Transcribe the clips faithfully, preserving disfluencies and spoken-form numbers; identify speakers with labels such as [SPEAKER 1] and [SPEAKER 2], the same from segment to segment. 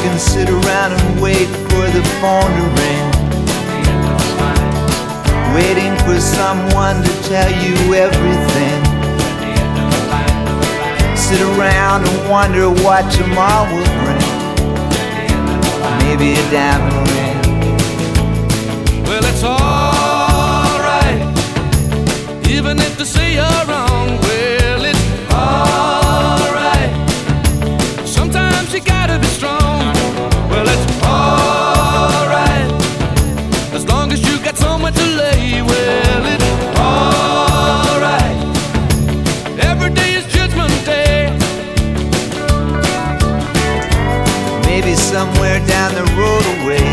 [SPEAKER 1] can sit around and wait for the phone to ring, waiting for someone to tell you everything. Sit around and wonder what tomorrow will bring, maybe a diamond ring.
[SPEAKER 2] Well, it's alright, even if they say you're wrong. Well, it's alright, sometimes you gotta be strong. Well, it's alright, as long as you got somewhere to lay. Well, it's alright, every day is Judgment Day.
[SPEAKER 1] Maybe somewhere down the road away,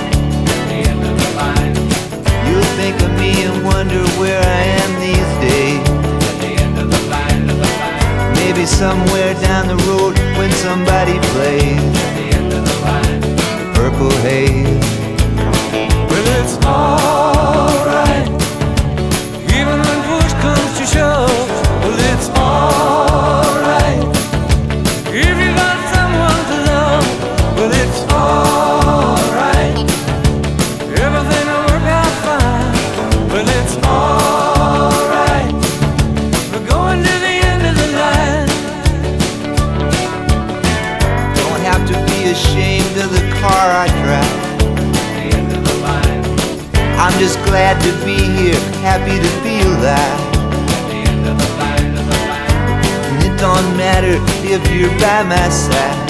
[SPEAKER 1] you'll think of me and wonder where I am these days. Maybe somewhere down the road when somebody plays the Purple Haze.
[SPEAKER 2] Well, it's alright, even when push comes to shove. Well, it's alright, if you got someone to love. Well, it's alright, everything will work out fine. Well, it's alright, we're going to the end of the line.
[SPEAKER 1] Don't have to be ashamed of the car I drive. I'm just glad to be here, happy to be alive. And it don't matter if you're by my side.